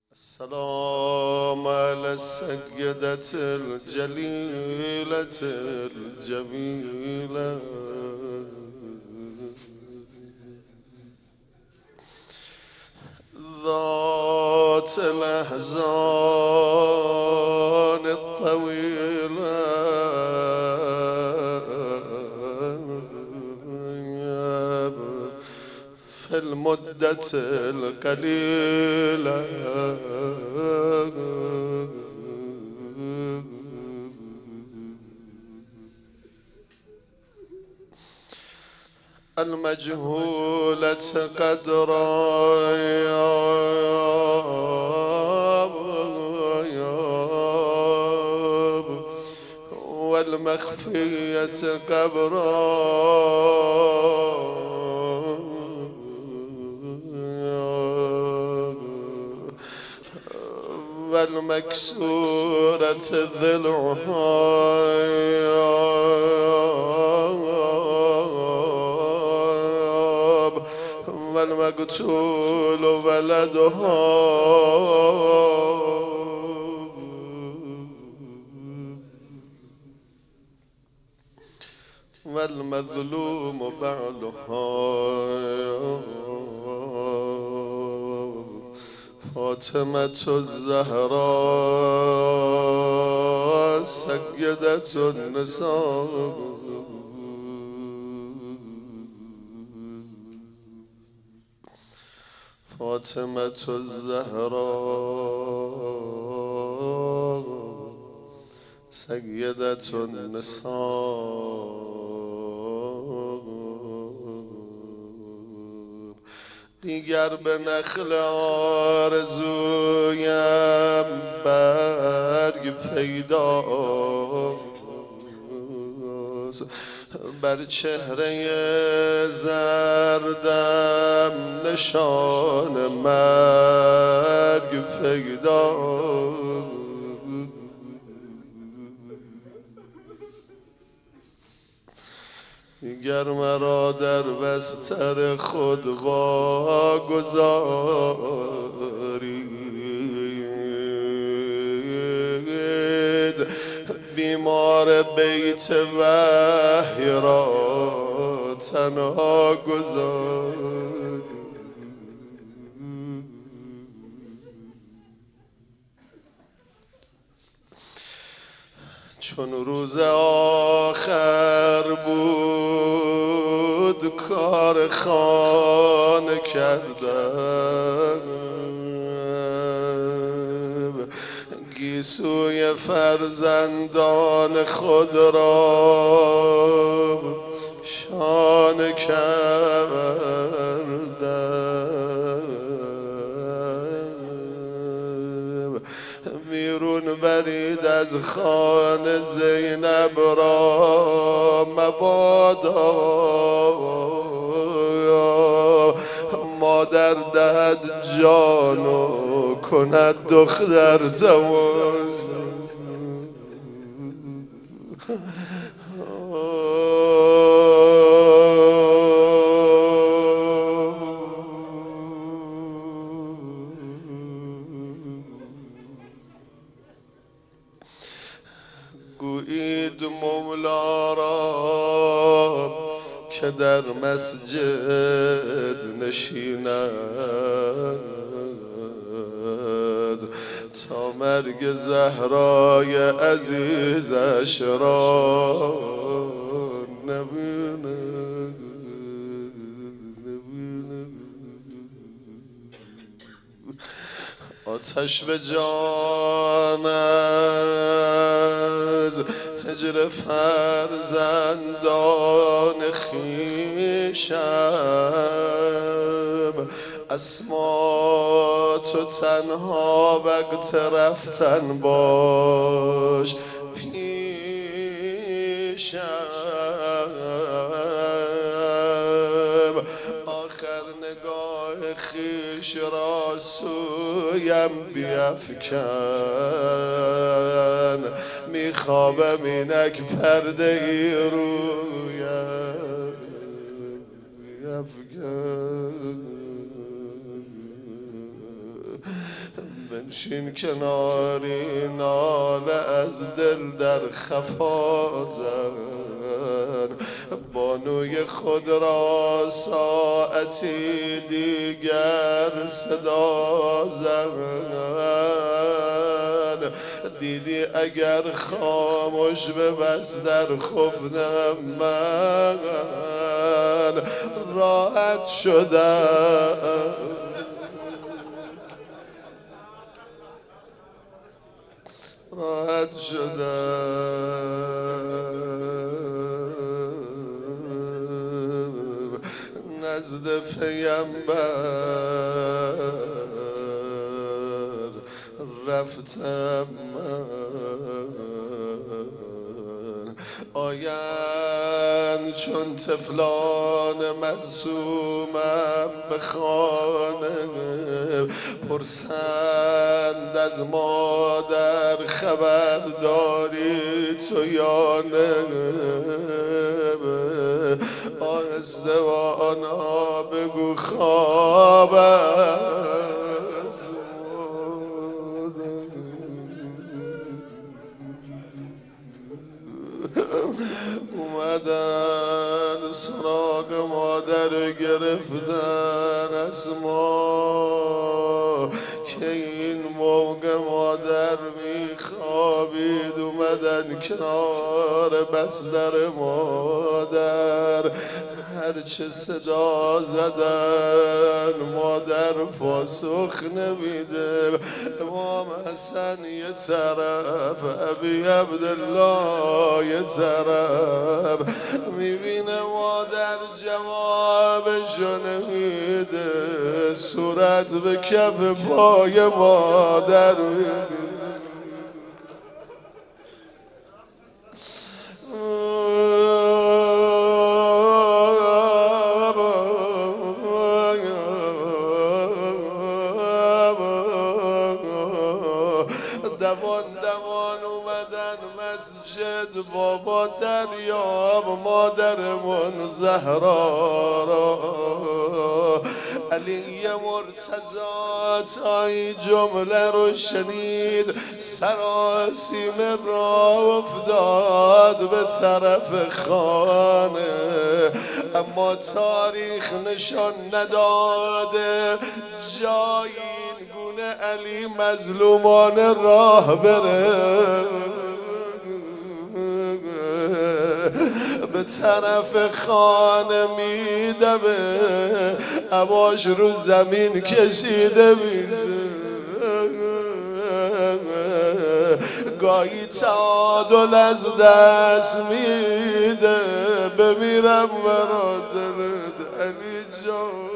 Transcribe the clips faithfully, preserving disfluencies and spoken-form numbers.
السلام على السيدة الجليلة الجميلة ذات الأحزان الطويلة في المدة القليلة المجهولة قدرا والمخفية قبرا والمكسورة ضلعها والمقتول ولدها والمظلوم بعلها فاطمة الزهراء سيدة النساء فاطمة الزهراء سيدة النساء دیگر به نخل آرزویم برگ پیداست بر چهره زردم نشان مرگ پیداست دیگر مرا در بستر خود واگذارید بیمار بیت وحی را تنها گذارید چون روز آخر بود کار خانه کردم گیسوی فرزندان خود را شانه کردم بیرون برید از خانه زینب را مبادا مادر دهد جان و کند دختر زواج گویید مولا را که در مسجد نشیند تا مرگ زهرای عزیزش را نبیند آتش به جان از هجر فرزندان خویشم اسما تو تنها وقت رفتن باش پیشم آخر نگاه خویش را سویم بیفکن میخوابم اینک پرده ای رویم بیفکن شین کناری ناله از دل در خفا زن، بانوی خود را ساعتی دیگر صدا زن. دیدی اگر خاموش به بس در خفتم من راحت شدم، راحت شدم. نزد پیامبر رفتم من، آیند چون طفلان معصومم به خانه، پرسند از مادر خبر داری تو یا نه، آهسته و آنها بگو خواب است اومدن سراغ مادر گرفتن از ما که این موقع مادر میخوابید، اومدن کنار بستر مادر، هرچه صدا زدن مادر پاسخ نمیده. امام حسن یه طرف، ابی عبدالله یه طرف، میبینه مادر جوابشو نمیده، صورت به کف پای مادر میده. دوان دوان اومدن مسجد، بابا دریاب مادرمون زهرا را، علی مرتضی تا این جمله رو شنید سراسیمه را افتاد به طرف خانه، اما تاریخ نشان نداده جایی علی مظلومان راه بره، به طرف خانه میدوه، عباش رو زمین کشیده میشه، گاهی تعادل از دست میده، بمیرم برا دلت علی جان.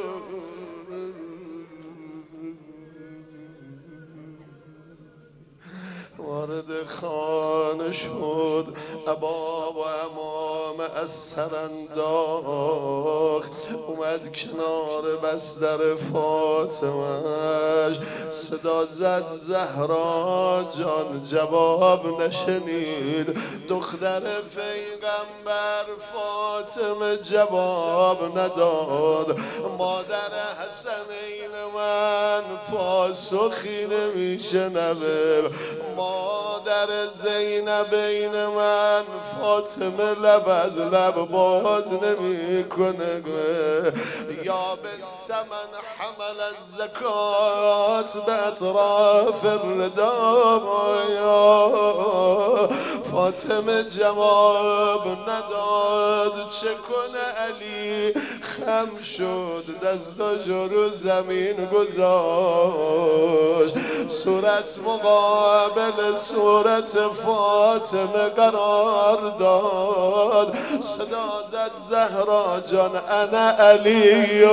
وارد خانه شد، ابا و امام از سر انداخت، اومد کنار بستر فاطمهش، صدا زد زهرا جان، جواب نشنید. دختر پیغمبر فاطمه جواب نداد، مادر حسنین من پاسخی نمیشنوه، مادر زینبین من فاطمه لب از لب باز نمی کنه. یا بنت من حمل الزکات به اطراف الردا، یا فاطمه جواب نداد، چه کنه علی خم شد، دستاش رو زمین گذاشت، صورت مقابل صورت فاطمه قرار داد، صدا زد زهرا جان انا علی.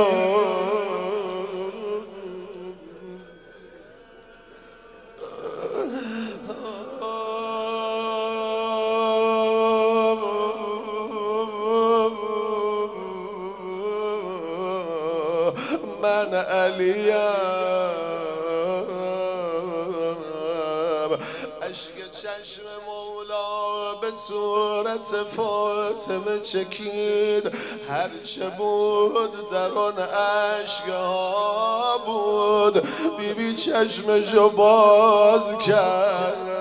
من علیم، اشک چشم مولا به صورت فاطمه چکید، هرچه بود در آن اشک‌ها بود. بی بی چشمشو باز کرد،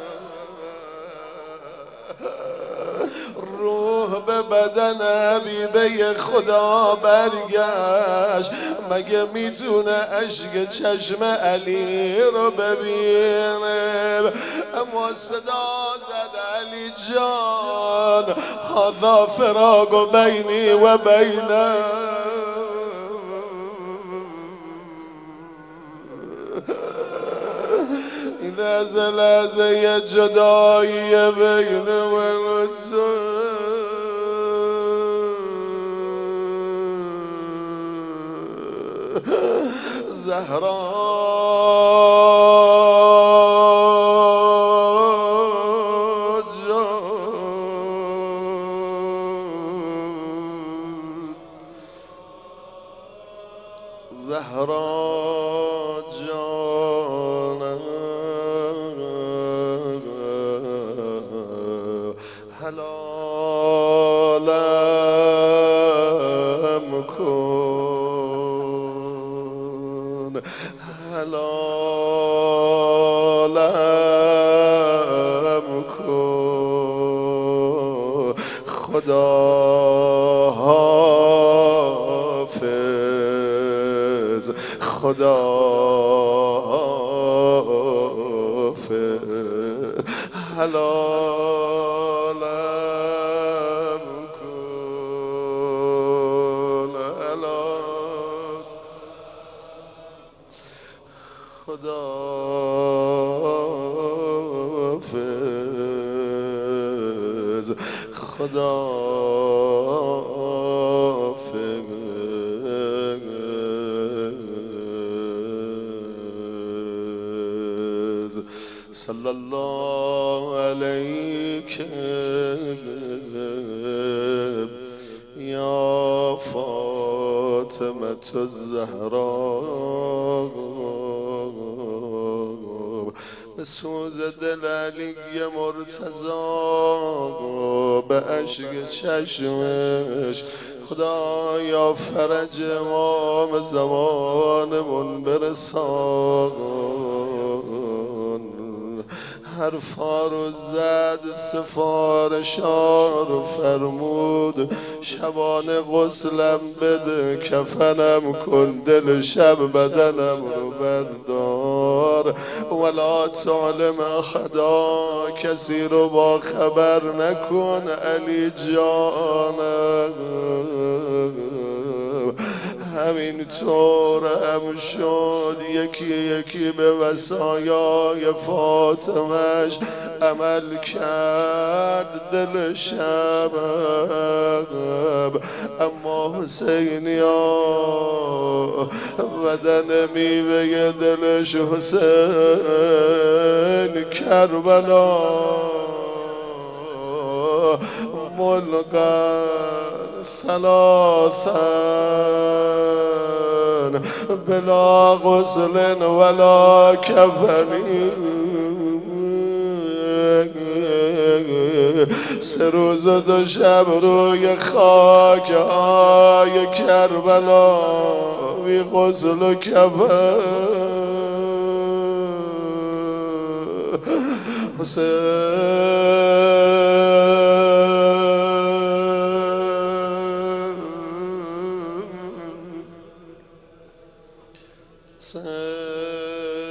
روح به بدن حبیبه خدا برگشت. مگه میتونه اشک چشم علی رو ببینه؟ اما صدا زد علی جان، هذا فراق بینی و بینه. این از لحظه جدایی بین من و تو. زهرا جان، زهرا جانم، حلالم کن، حلالم کن. خدا حافظ، خدا حافظ، حلالم کن، حلال. خدا حافظ، خدا حافظ. صلی الله علیک یا فاطمة الزهرا. به سوز دل علی مرتضی، به اشک چشمش خدایا فرج امام زمانمون برسان. حرفا رو زد، سفارشا رو فرمود، شبانه غسلم بده، کفنم کن، دل شب بدنم رو بردار. ولا تعلم خدا، کسی رو با خبر نکن علی جانم. همین طور هم شد، یکی یکی به وصایای فاطمش عمل کرد دل شب. اما حسینیا بدن میوه دلش حسین کربلا ملقا ثلاثا بلا غسل ولا کفنی. سه روز و دو شب روی خاک های کربلا بی غسل و کفن. حسین